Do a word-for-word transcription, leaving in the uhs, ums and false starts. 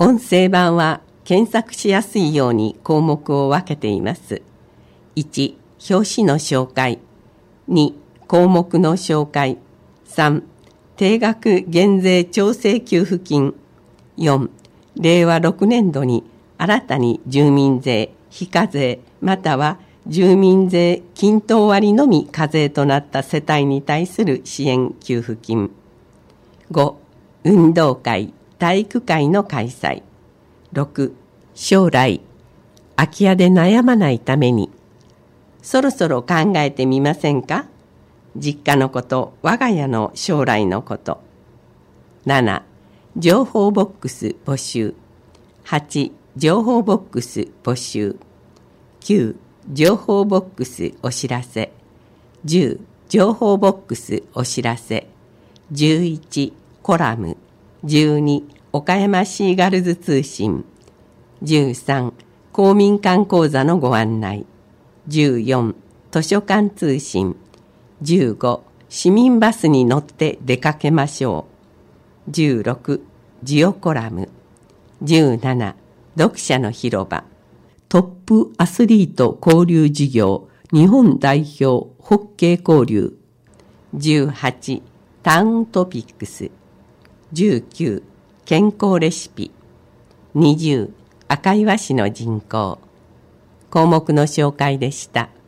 音声版は検索しやすいように項目を分けています。いち、表紙の紹介。に、項目の紹介。さん、定額減税調整給付金。よん、れいわろくねんどに新たに住民税、非課税または住民税均等割のみ課税となった世帯に対する支援給付金。ご、運動会、体育会の開催。ろく、将来、空き家で悩まないために。そろそろ考えてみませんか？実家のこと、我が家の将来のこと。なな、情報ボックス募集。はち、情報ボックス募集。きゅう、情報ボックスお知らせ。じゅう、情報ボックスお知らせ。じゅういち、コラム。じゅうに、岡山シーガルズ通信。じゅうさん、公民館講座のご案内。じゅうよん、図書館通信。じゅうご、市民バスに乗って出かけましょう。じゅうろく、ジオコラム。じゅうなな、読者の広場。トップアスリート交流事業日本代表ホッケー交流。じゅうはち、タウントピックス。じゅうきゅう、健康レシピ。にじゅう、赤岩市の人口。項目の紹介でした。